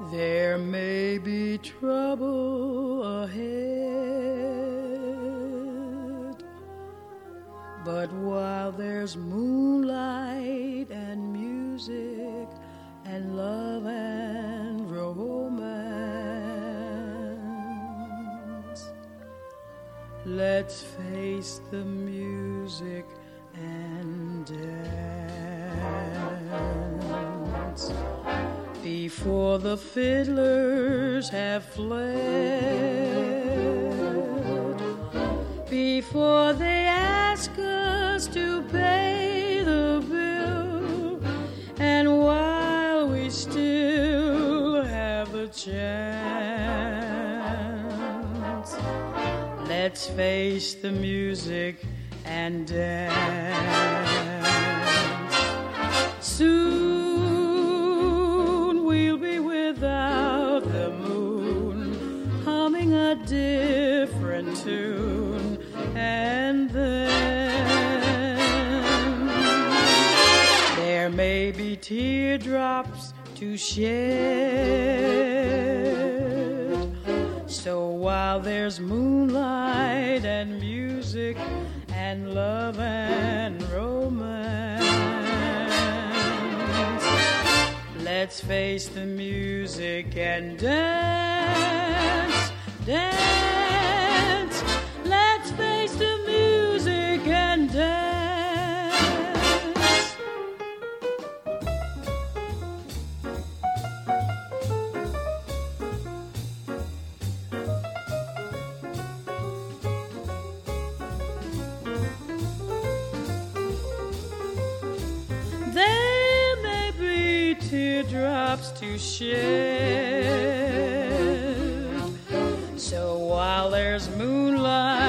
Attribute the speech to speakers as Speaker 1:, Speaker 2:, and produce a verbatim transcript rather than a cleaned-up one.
Speaker 1: There may be trouble ahead, but while there's moonlight and music and love and romance, let's face the music and dance before the fiddlers have fled, before they ask us to pay the bill, and while we still have the chance, let's face the music and dance. Soon we'll be without the moon, humming a different tune, and then there may be teardrops to shed. So while there's moonlight and music and love and romance, let's face the music and dance, dance. Let's face the music and dance. There may be teardrops to shed, so while there's moonlight